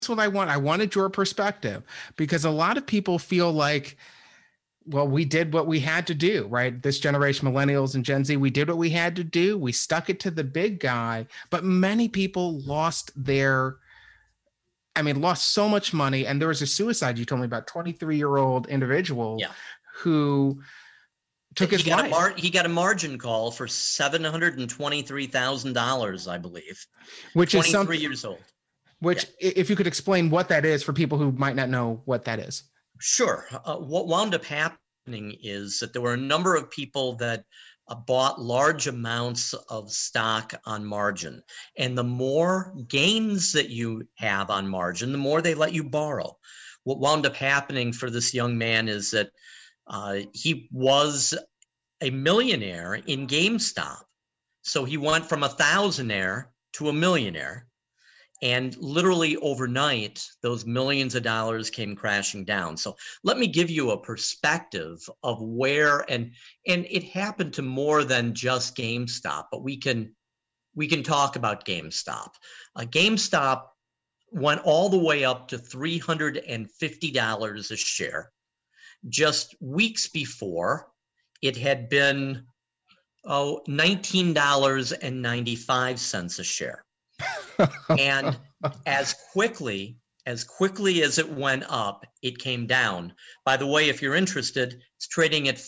what I want. I wanted your perspective because a lot of people feel like, well, we did what we had to do, right? This generation, millennials and Gen Z, we did what we had to do. We stuck it to the big guy, but many people lost lost so much money. And there was a suicide you told me about, 23-year-old individual who took his life. He got a margin call for $723,000, I believe. Which is 23 years old. Which, if you could explain what that is for people who might not know what that is. Sure. What wound up happening is that there were a number of people that bought large amounts of stock on margin. And the more gains that you have on margin, the more they let you borrow. What wound up happening for this young man is that he was a millionaire in GameStop. So he went from a thousandaire to a millionaire. And literally overnight, those millions of dollars came crashing down. So let me give you a perspective of where, and it happened to more than just GameStop, but we can talk about GameStop. GameStop went all the way up to $350 a share. Just weeks before, it had been $19.95 a share. And as quickly as it went up, it came down. By the way, if you're interested, it's trading at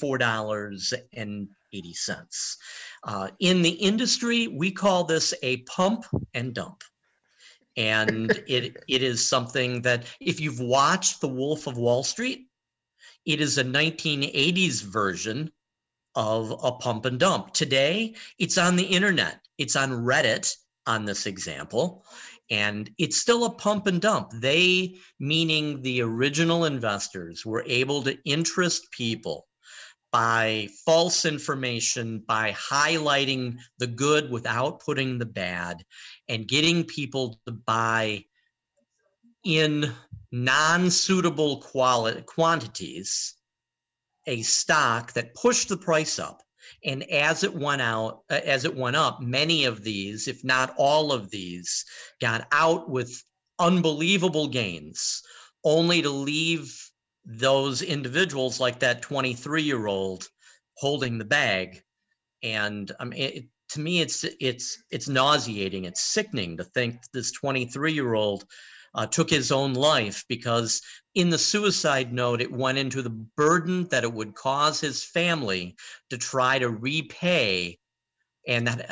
$44.80. In the industry, we call this a pump and dump. And it is something that if you've watched The Wolf of Wall Street, it is a 1980s version of a pump and dump. Today, it's on the internet. It's on Reddit. On this example, and it's still a pump and dump. They, meaning the original investors, were able to interest people by false information, by highlighting the good without putting the bad, and getting people to buy in non-suitable quantities a stock that pushed the price up. And as it went up, many of these, if not all of these, got out with unbelievable gains, only to leave those individuals like that 23-year-old holding the bag. And to me, it's nauseating. It's sickening to think this 23-year-old took his own life because in the suicide note, it went into the burden that it would cause his family to try to repay and that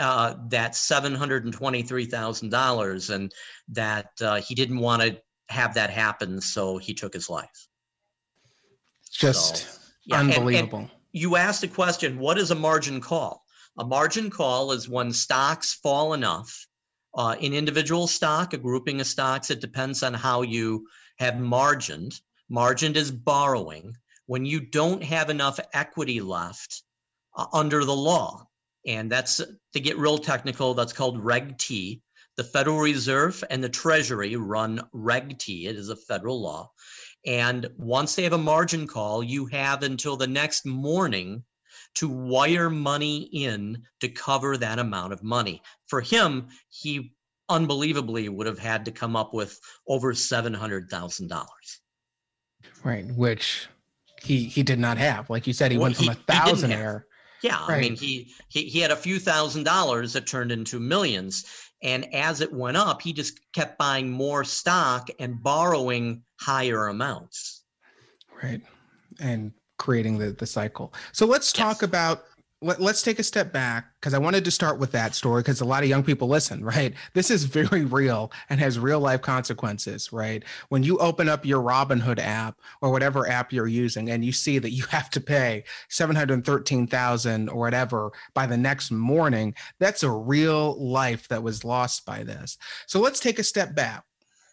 $723,000, and that he didn't want to have that happen, so he took his life. Just unbelievable. And you asked a question, what is a margin call? A margin call is when stocks fall enough. In individual stock, a grouping of stocks, it depends on how you have margined. Margined is borrowing when you don't have enough equity left under the law. And that's, to get real technical, that's called Reg T. The Federal Reserve and the Treasury run Reg T. It is a federal law. And once they have a margin call, you have until the next morning to wire money in to cover that amount of money. For him, he unbelievably would have had to come up with over $700,000. Right, which he did not have. Like you said, he went from a thousandaire. Yeah, right. I mean, he had a few $1,000s that turned into millions. And as it went up, he just kept buying more stock and borrowing higher amounts. Right, and creating the cycle. So let's talk about, let's take a step back, because I wanted to start with that story because a lot of young people listen, right? This is very real and has real life consequences, right? When you open up your Robinhood app or whatever app you're using and you see that you have to pay $713,000 or whatever by the next morning, that's a real life that was lost by this. So let's take a step back.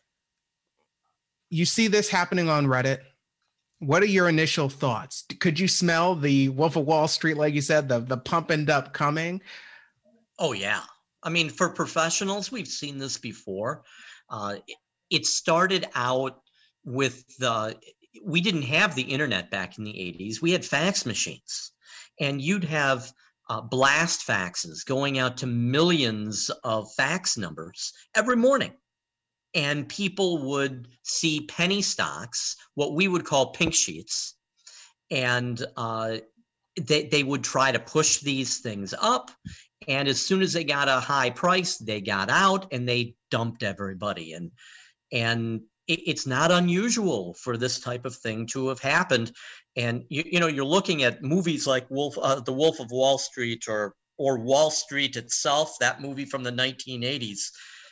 You see this happening on Reddit. What are your initial thoughts? Could you smell the Wolf of Wall Street, like you said, the pump and dump coming? Oh, yeah. I mean, for professionals, we've seen this before. It started out with we didn't have the internet back in the 80s. We had fax machines. And you'd have blast faxes going out to millions of fax numbers every morning. and people would see penny stocks, what we would call pink sheets, and they would try to push these things up. And as soon as they got a high price, they got out and they dumped everybody. And it's not unusual for this type of thing to have happened. And you're looking at movies like The Wolf of Wall Street or Wall Street itself, that movie from the 1980s.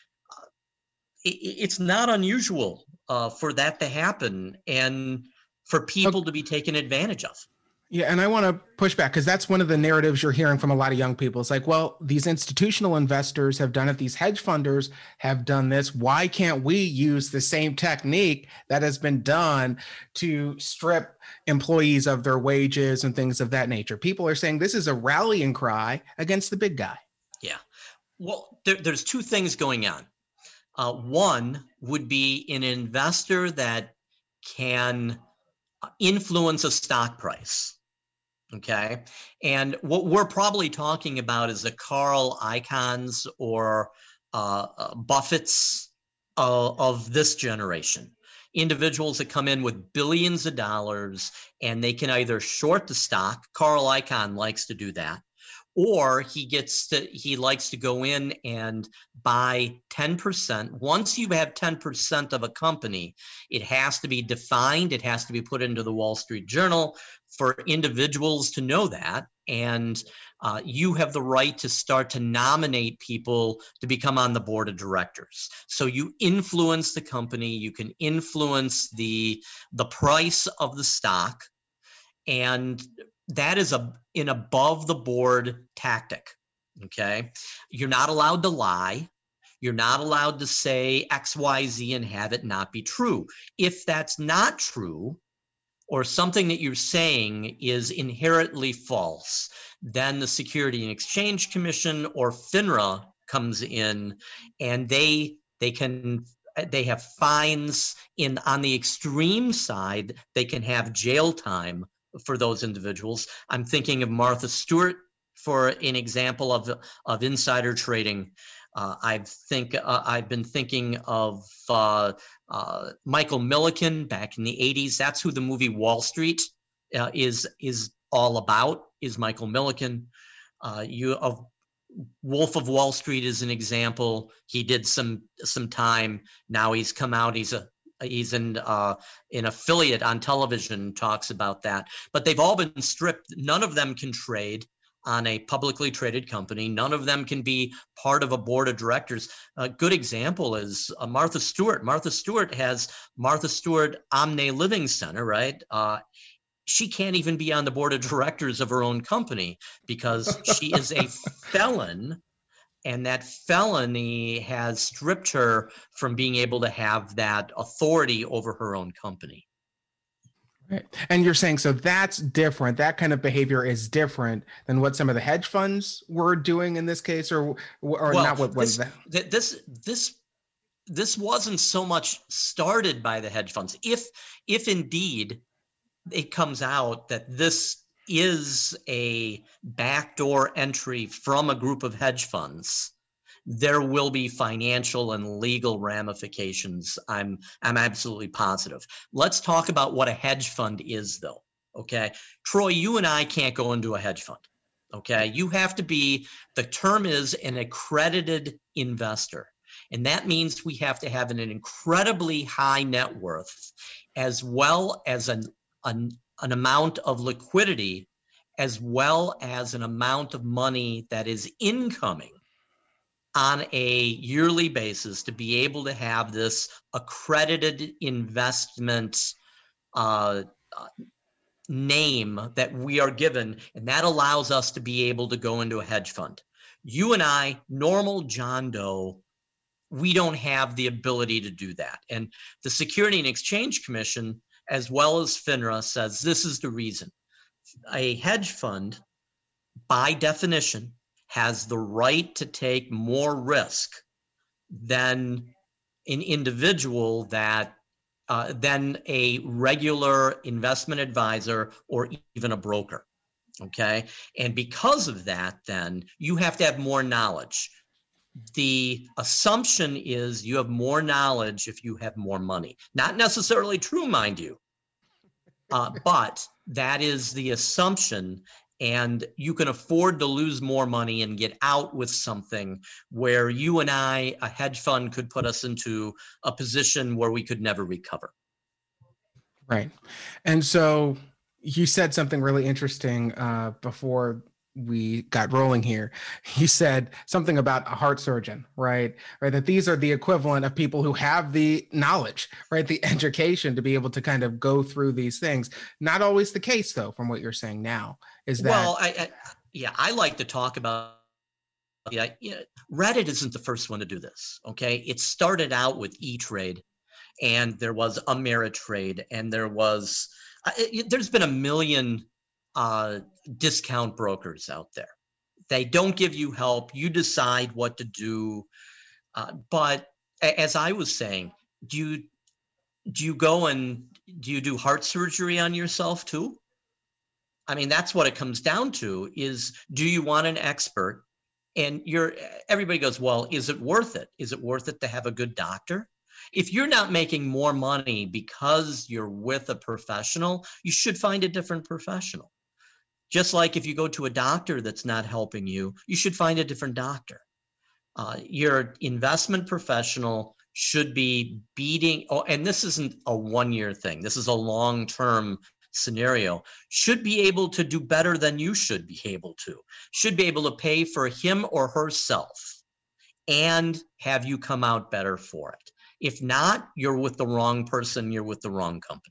It's not unusual for that to happen and for people to be taken advantage of. Yeah, and I want to push back because that's one of the narratives you're hearing from a lot of young people. It's like, well, these institutional investors have done it. These hedge funders have done this. Why can't we use the same technique that has been done to strip employees of their wages and things of that nature? People are saying this is a rallying cry against the big guy. Yeah. Well, there's two things going on. One would be an investor that can influence a stock price. Okay. And what we're probably talking about is the Carl Icahns or Buffett's of this generation. Individuals that come in with billions of dollars and they can either short the stock. Carl Icahn likes to do that. Or he likes to go in and buy 10%. Once you have 10% of a company, it has to be defined. It has to be put into the Wall Street Journal for individuals to know that. And you have the right to start to nominate people to become on the board of directors. So you influence the company. You can influence the price of the stock. And that is an above the board tactic. Okay. You're not allowed to lie. You're not allowed to say X, Y, Z and have it not be true. If that's not true, or something that you're saying is inherently false, then the Security and Exchange Commission or FINRA comes in and they have fines. On the extreme side, they can have jail time for those individuals. I'm thinking of Martha Stewart for an example of insider trading. I've been thinking of Michael Milliken back in the 80s. That's who the movie Wall Street is all about, is Michael Milliken. Wolf of Wall Street is an example. He did some time. Now he's come out. He's an affiliate on television, talks about that. But they've all been stripped. None of them can trade on a publicly traded company. None of them can be part of a board of directors. A good example is Martha Stewart. Martha Stewart has Martha Stewart Omni Living Center, right? She can't even be on the board of directors of her own company because she is a felon. And that felony has stripped her from being able to have that authority over her own company. Right. And you're saying, so that's different. That kind of behavior is different than what some of the hedge funds were doing in this case, or not what was that? This wasn't so much started by the hedge funds. If indeed it comes out that this is a backdoor entry from a group of hedge funds, there will be financial and legal ramifications. I'm absolutely positive. Let's talk about what a hedge fund is, though. Okay, Troy, you and I can't go into a hedge fund. Okay, you have to be, the term is an accredited investor. And that means we have to have an incredibly high net worth, as well as an amount of liquidity, as well as an amount of money that is incoming on a yearly basis to be able to have this accredited investment name that we are given. And that allows us to be able to go into a hedge fund. You and I, normal John Doe, we don't have the ability to do that. And the Security and Exchange Commission, as well as FINRA, says this is the reason. A hedge fund, by definition, has the right to take more risk than an individual than a regular investment advisor or even a broker. Okay. And because of that, then you have to have more knowledge. the assumption is you have more knowledge if you have more money. Not necessarily true, mind you, but that is the assumption. And you can afford to lose more money and get out with something where you and I, a hedge fund, could put us into a position where we could never recover. Right. And so you said something really interesting before we got rolling here. You said something about a heart surgeon, right? Right. That these are the equivalent of people who have the knowledge, right? The education to be able to kind of go through these things. Not always the case, though, from what you're saying now, is that. Well, I like to talk about. Reddit isn't the first one to do this. Okay. It started out with E-Trade, and there was Ameritrade, and there's been a million discount brokers out there. They don't give you help. You decide what to do. But as I was saying, do you go and do you do heart surgery on yourself too? I mean, that's what it comes down to, is do you want an expert? And everybody goes, well, is it worth it? Is it worth it to have a good doctor? If you're not making more money because you're with a professional, you should find a different professional. Just like if you go to a doctor that's not helping you, you should find a different doctor. Your investment professional should be and this isn't a one-year thing. This is a long-term scenario, should be able to do better than you should be able to, should be able to pay for him or herself and have you come out better for it. If not, you're with the wrong person, you're with the wrong company.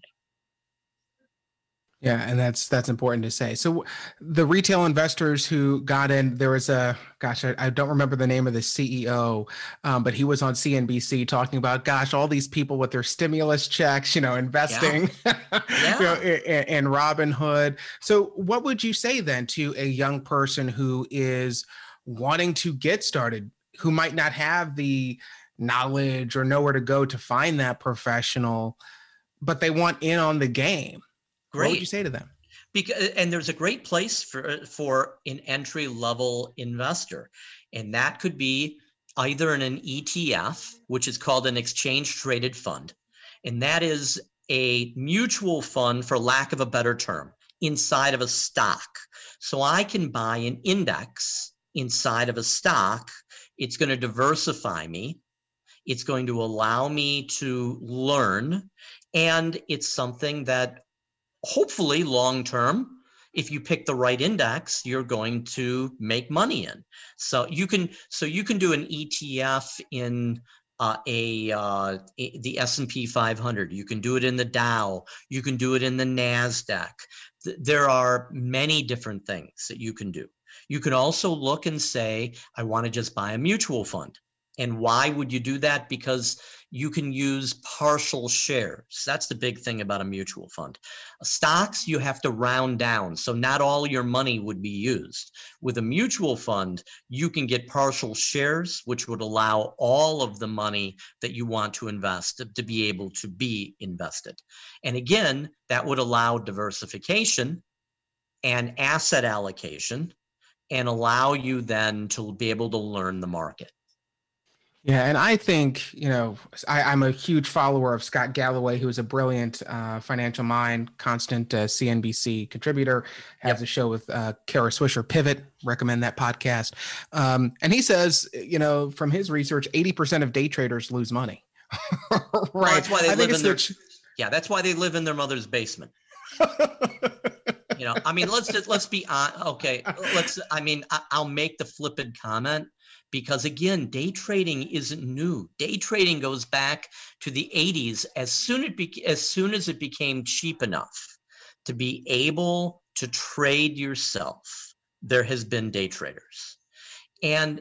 Yeah, and that's important to say. So the retail investors who got in, there was I don't remember the name of the CEO, but he was on CNBC talking about, all these people with their stimulus checks, investing in Robinhood. So what would you say then to a young person who is wanting to get started, who might not have the knowledge or know where to go to find that but they want in on the game? Great. What would you say to them? And there's a great place for an entry-level investor, and that could be either in an ETF, which is called an exchange-traded fund, and that is a mutual fund, for lack of a better term, inside of a stock. So I can buy an index inside of a stock. It's going to diversify me. It's going to allow me to learn, and it's something that hopefully long-term, if you pick the right index, you're going to make money in. So you can do an ETF in the S&P 500. You can do it in the Dow. You can do it in the NASDAQ. There are many different things that you can do. You can also look and say, I want to just buy a mutual fund. And why would you do that? Because you can use partial shares. That's the big thing about a mutual fund. Stocks, you have to round down. So not all your money would be used. With a mutual fund, you can get partial shares, which would allow all of the money that you want to invest to be able to be invested. And again, that would allow diversification and asset allocation and allow you then to be able to learn the market. Yeah, and I think, I'm a huge follower of Scott Galloway, who is a brilliant financial mind, constant CNBC contributor, has a show with Kara Swisher, Pivot, recommend that podcast. And he says, from his research, 80% of day traders lose money. Right. Well, that's why that's why they live in their mother's basement. Let's be on. Okay. I'll make the flippant comment. Because again, day trading isn't new. Day trading goes back to the 80s. As soon as it became cheap enough to be able to trade yourself, there has been day traders. And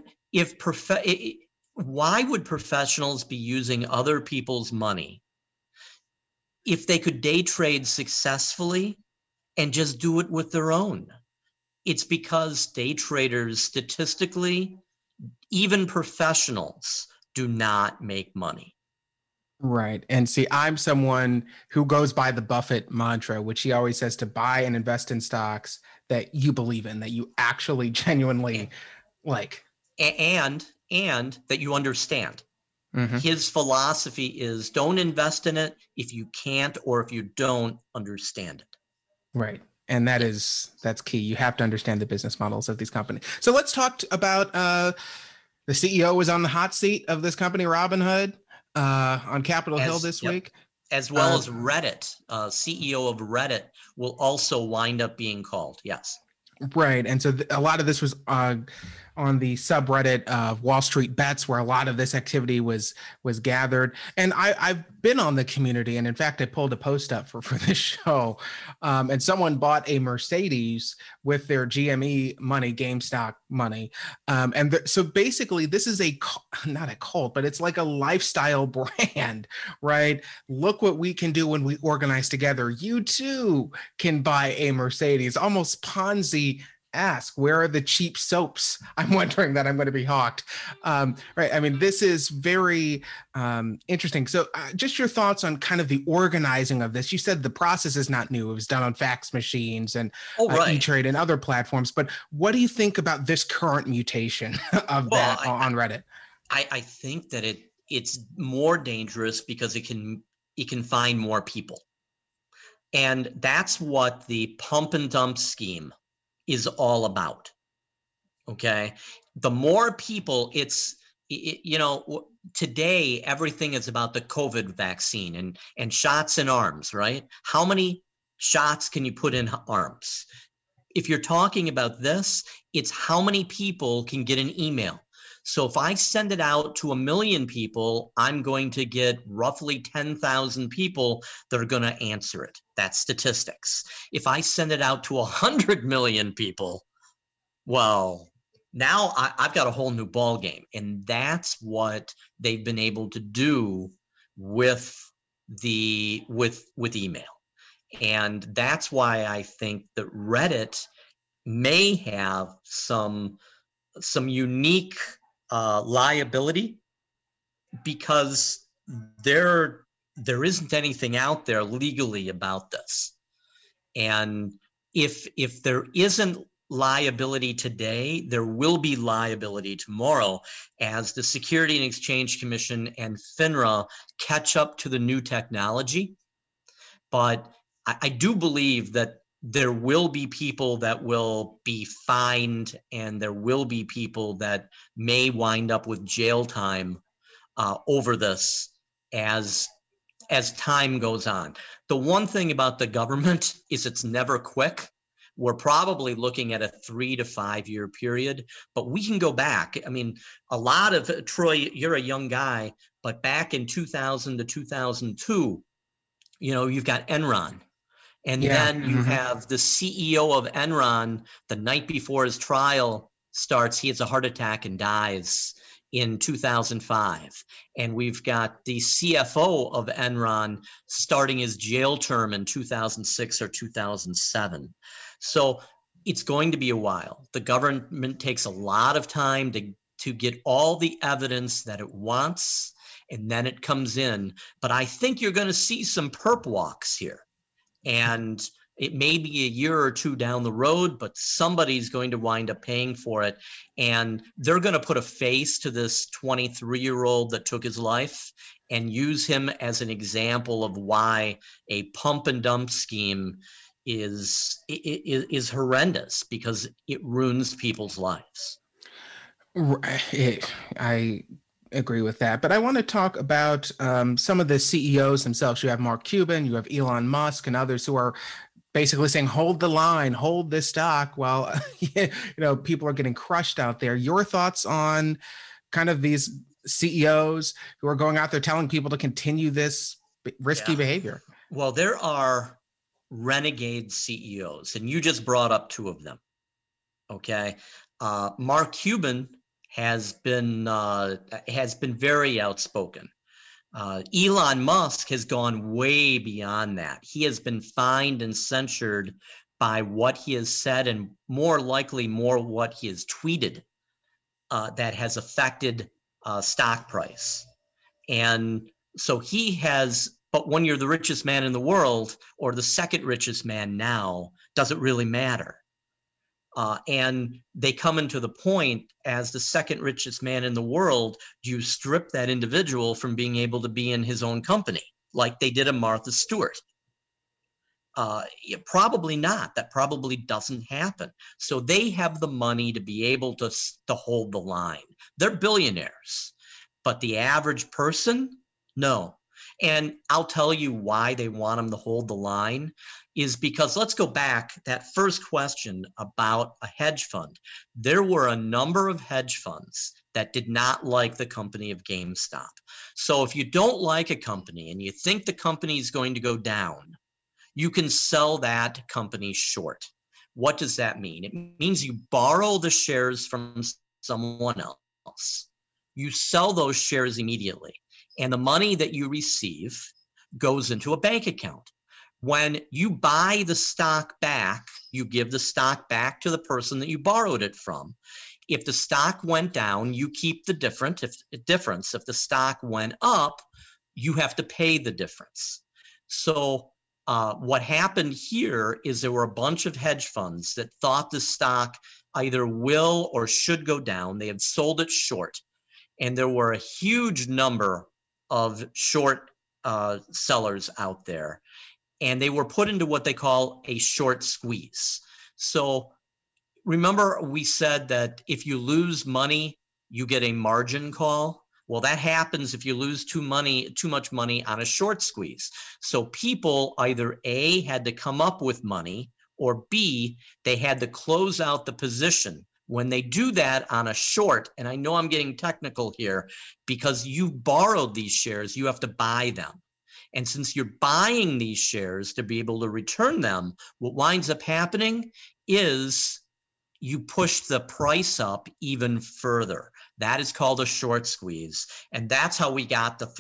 why would professionals be using other people's money if they could day trade successfully and just do it with their own? It's because day traders, statistically, even professionals, do not make money. Right. And see, I'm someone who goes by the Buffett mantra, which he always says to buy and invest in stocks that you believe in, that you actually genuinely like. And and that you understand. Mm-hmm. His philosophy is don't invest in it if you can't or if you don't understand it. Right. And that's key. You have to understand the business models of these companies. So let's talk about the CEO was on the hot seat of this company, Robinhood, on Capitol Hill this week. As well as Reddit. CEO of Reddit will also wind up being called. Yes. Right. And so a lot of this was on the subreddit of Wall Street Bets, where a lot of this activity was gathered. And I've been on the community, and in fact, I pulled a post up for this show, and someone bought a Mercedes with their GME money, GameStop money, so basically, this is not a cult, but it's like a lifestyle brand, right? Look what we can do when we organize together. You too can buy a Mercedes, almost Ponzi. Ask where are the cheap soaps? I'm wondering that I'm going to be hawked. Right. I mean, this is very interesting. So just your thoughts on kind of the organizing of this. You said the process is not new. It was done on fax machines and E-Trade and other platforms. But what do you think about this current mutation of that on Reddit? I think that it's more dangerous because it can find more people. And that's what the pump and dump scheme is all about. Okay. The more people today, everything is about the COVID vaccine and shots in arms, right? How many shots can you put in arms? If you're talking about this, it's how many people can get an email. So if I send it out to 1 million people, I'm going to get roughly 10,000 people that are going to answer it. That's statistics. If I send it out to 100 million people, well, now I've got a whole new ball game. And that's what they've been able to do with email. And that's why I think that Reddit may have some unique liability, because there isn't anything out there legally about this. And if there isn't liability today, there will be liability tomorrow as the Security and Exchange Commission and FINRA catch up to the new technology. But I do believe that there will be people that will be fined, and there will be people that may wind up with jail time over this as time goes on. The one thing about the government is it's never quick. We're probably looking at a 3 to 5 year period, but we can go back. I mean, a lot of, Troy, you're a young guy, but back in 2000 to 2002, you've got Enron. And then you have the CEO of Enron, the night before his trial starts, he has a heart attack and dies in 2005. And we've got the CFO of Enron starting his jail term in 2006 or 2007. So it's going to be a while. The government takes a lot of time to get all the evidence that it wants, and then it comes in. But I think you're going to see some perp walks here. And it may be a year or two down the road, but somebody's going to wind up paying for it. And they're going to put a face to this 23-year-old that took his life and use him as an example of why a pump and dump scheme is horrendous, because it ruins people's lives. I agree with that, but I want to talk about some of the CEOs themselves. You have Mark Cuban, you have Elon Musk, and others who are basically saying, hold the line, hold this stock, while people are getting crushed out there. Your thoughts on kind of these CEOs who are going out there telling people to continue this risky behavior? Well, there are renegade CEOs, and you just brought up two of them. Okay. Mark Cuban has been very outspoken. Elon Musk has gone way beyond that. He has been fined and censured by what he has said, and more likely more what he has tweeted that has affected stock price. And so he has, but when you're the richest man in the world, or the second richest man now, does it really matter? And they come into the point as the second richest man in the world, do you strip that individual from being able to be in his own company, like they did a Martha Stewart? Probably not. That probably doesn't happen. So they have the money to be able to hold the line. They're billionaires, but the average person, no. And I'll tell you why they want them to hold the line is because, let's go back, that first question about a hedge fund. There were a number of hedge funds that did not like the company of GameStop. So if you don't like a company and you think the company is going to go down, you can sell that company short. What does that mean? It means you borrow the shares from someone else. You sell those shares immediately, and the money that you receive goes into a bank account. When you buy the stock back, you give the stock back to the person that you borrowed it from. If the stock went down, you keep the difference. If the stock went up, you have to pay the difference. So what happened here is there were a bunch of hedge funds that thought the stock either will or should go down. They had sold it short. And there were a huge number of short sellers out there. And they were put into what they call a short squeeze. So remember we said that if you lose money, you get a margin call. Well, that happens if you lose too much money on a short squeeze. So people either A, had to come up with money, or B, they had to close out the position. When they do that on a short, and I know I'm getting technical here, because you borrowed these shares, you have to buy them. And since you're buying these shares to be able to return them, what winds up happening is you push the price up even further. That is called a short squeeze. And that's how we got the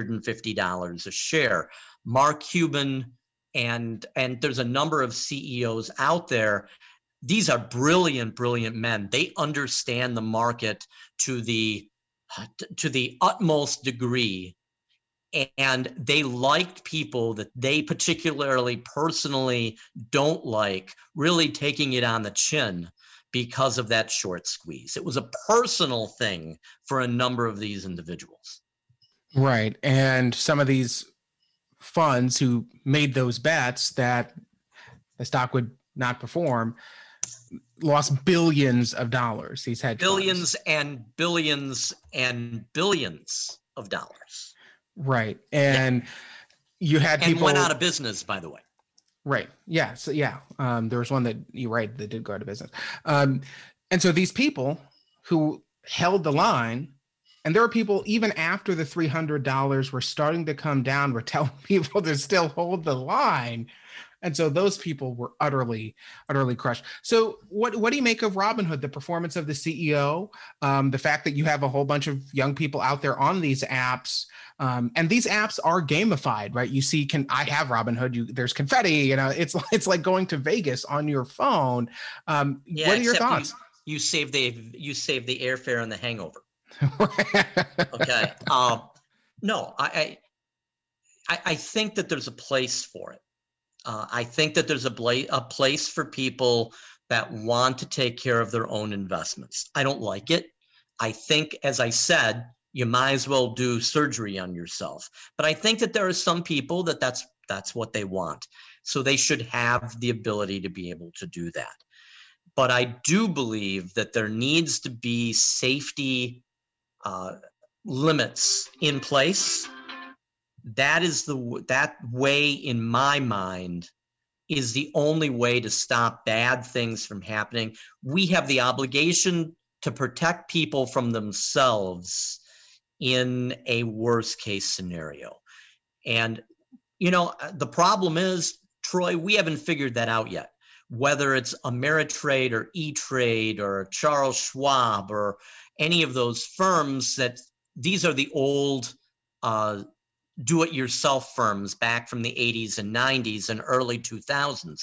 $350 a share. Mark Cuban and there's a number of CEOs out there. These are brilliant, brilliant men. They understand the market to the utmost degree. And they liked people that they particularly personally don't like really taking it on the chin because of that short squeeze. It was a personal thing for a number of these individuals. Right. And some of these funds who made those bets that the stock would not perform lost billions of dollars. These hedge billions funds. And billions and billions of dollars. Right. And you had people went out of business, by the way. Right. Yeah. So there was one that you're right that did go out of business. And so these people who held the line, and there were people even after the $300 were starting to come down, were telling people to still hold the line. And so those people were utterly, utterly crushed. So what do you make of Robinhood, the performance of the CEO, the fact that you have a whole bunch of young people out there on these apps, and these apps are gamified, right? You see, I have Robinhood, there's confetti, it's like going to Vegas on your phone. What are your thoughts? You save the airfare and the hangover. Okay. No, I think that there's a place for it. I think that there's a place for people that want to take care of their own investments. I don't like it. I think, as I said, you might as well do surgery on yourself. But I think that there are some people that's what they want. So they should have the ability to be able to do that. But I do believe that there needs to be safety limits in place. That way, in my mind, is the only way to stop bad things from happening. We have the obligation to protect people from themselves in a worst case scenario. And, the problem is, Troy, we haven't figured that out yet. Whether it's Ameritrade or E-Trade or Charles Schwab or any of those firms, these are the old do-it-yourself firms back from the 80s and 90s and early 2000s.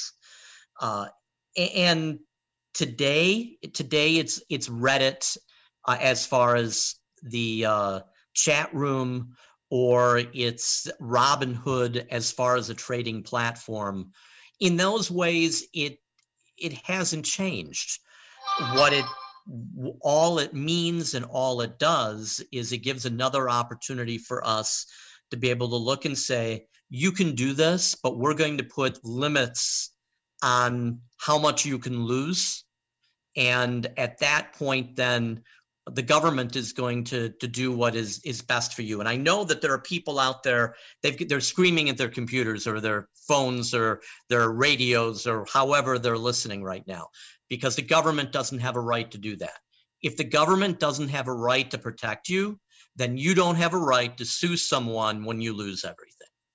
And today it's Reddit as far as the chat room, or it's Robinhood as far as a trading platform. In those ways, it hasn't changed. What it all it means and all it does is it gives another opportunity for us to be able to look and say, you can do this, but we're going to put limits on how much you can lose. And at that point, then the government is going to do what is best for you. And I know that there are people out there, they're screaming at their computers or their phones or their radios or however they're listening right now, because the government doesn't have a right to do that. If the government doesn't have a right to protect you, then you don't have a right to sue someone when you lose everything.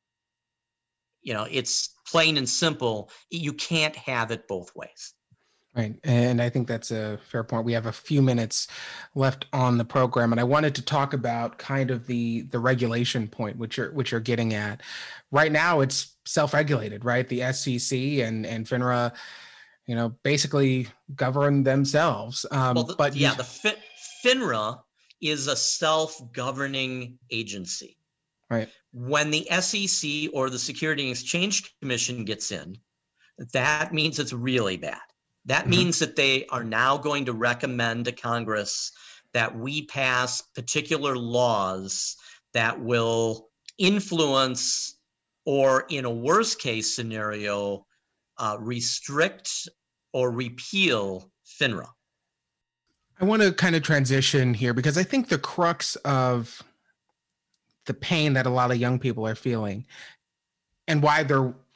It's plain and simple. You can't have it both ways. Right. And I think that's a fair point. We have a few minutes left on the program, and I wanted to talk about kind of the regulation point, which you're getting at. Right now, it's self-regulated, right? The SEC and FINRA, basically govern themselves. The FINRA is a self-governing agency. Right. When the SEC or the Securities and Exchange Commission gets in, that means it's really bad. That means that they are now going to recommend to Congress that we pass particular laws that will influence or, in a worst case scenario, restrict or repeal FINRA. I want to kind of transition here because I think the crux of the pain that a lot of young people are feeling and why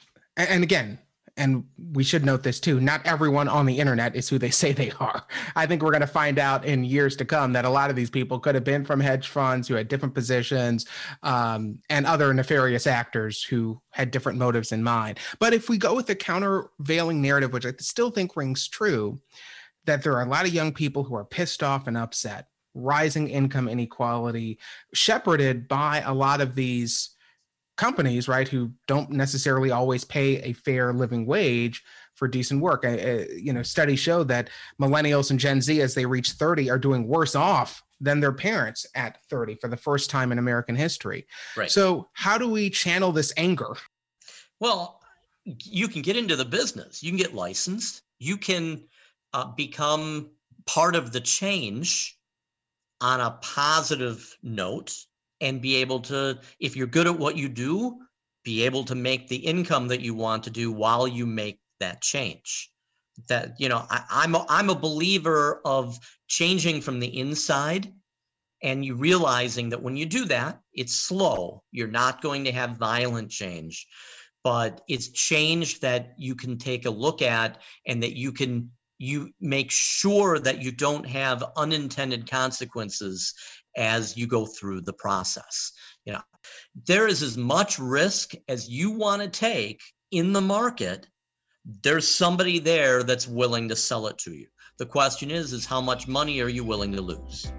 and we should note this too, not everyone on the internet is who they say they are. I think we're going to find out in years to come that a lot of these people could have been from hedge funds who had different positions and other nefarious actors who had different motives in mind. But if we go with the countervailing narrative, which I still think rings true, that there are a lot of young people who are pissed off and upset, rising income inequality, shepherded by a lot of these companies, right, who don't necessarily always pay a fair living wage for decent work. Studies show that millennials and Gen Z, as they reach 30, are doing worse off than their parents at 30 for the first time in American history. Right. So how do we channel this anger? Well, you can get into the business. You can get licensed. You can become part of the change on a positive note and be able to, if you're good at what you do, be able to make the income that you want to do while you make that change. That, I'm a believer of changing from the inside, and you realizing that when you do that, it's slow. You're not going to have violent change, but it's change that you can take a look at and that you make sure that you don't have unintended consequences as you go through the process. There is as much risk as you want to take in the market. There's somebody there that's willing to sell it to you. The question is how much money are you willing to lose?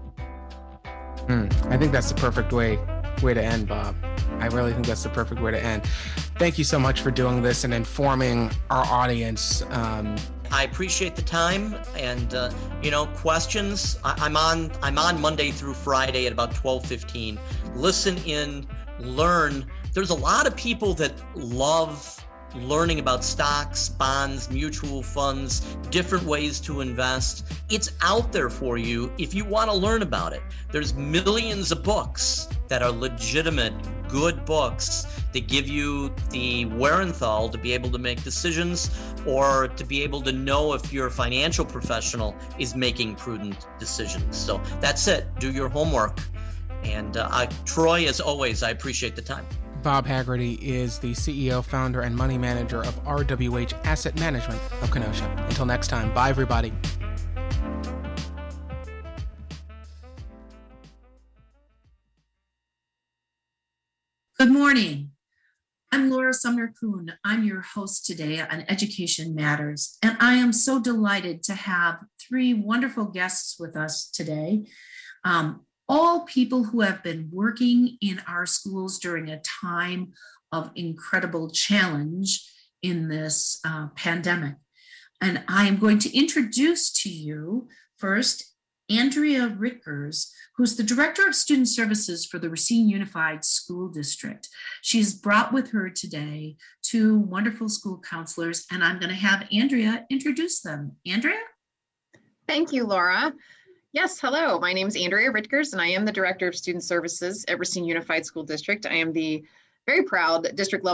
I think that's the perfect way to end, Bob. I really think that's the perfect way to end. Thank you so much for doing this and informing our audience. I appreciate the time and questions. I'm on Monday through Friday at about 12:15. Listen in, learn. There's a lot of people that love learning about stocks, bonds, mutual funds, different ways to invest. It's out there for you if you want to learn about it. There's millions of books that are legitimate, good books that give you the wherewithal to be able to make decisions or to be able to know if your financial professional is making prudent decisions. So that's it. Do your homework. And Troy, as always, I appreciate the time. Bob Hagerty is the CEO, founder, and money manager of RWH Asset Management of Kenosha. Until next time, bye, everybody. Good morning. I'm Laura Sumner-Kuhn. I'm your host today on Education Matters, and I am so delighted to have three wonderful guests with us today. All people who have been working in our schools during a time of incredible challenge in this pandemic. And I am going to introduce to you first Andrea Ritkers, who's the Director of Student Services for the Racine Unified School District. She's brought with her today two wonderful school counselors, and I'm going to have Andrea introduce them. Andrea? Thank you, Laura. Yes, hello. My name is Andrea Ritkers, and I am the Director of Student Services at Racine Unified School District. I am the very proud district level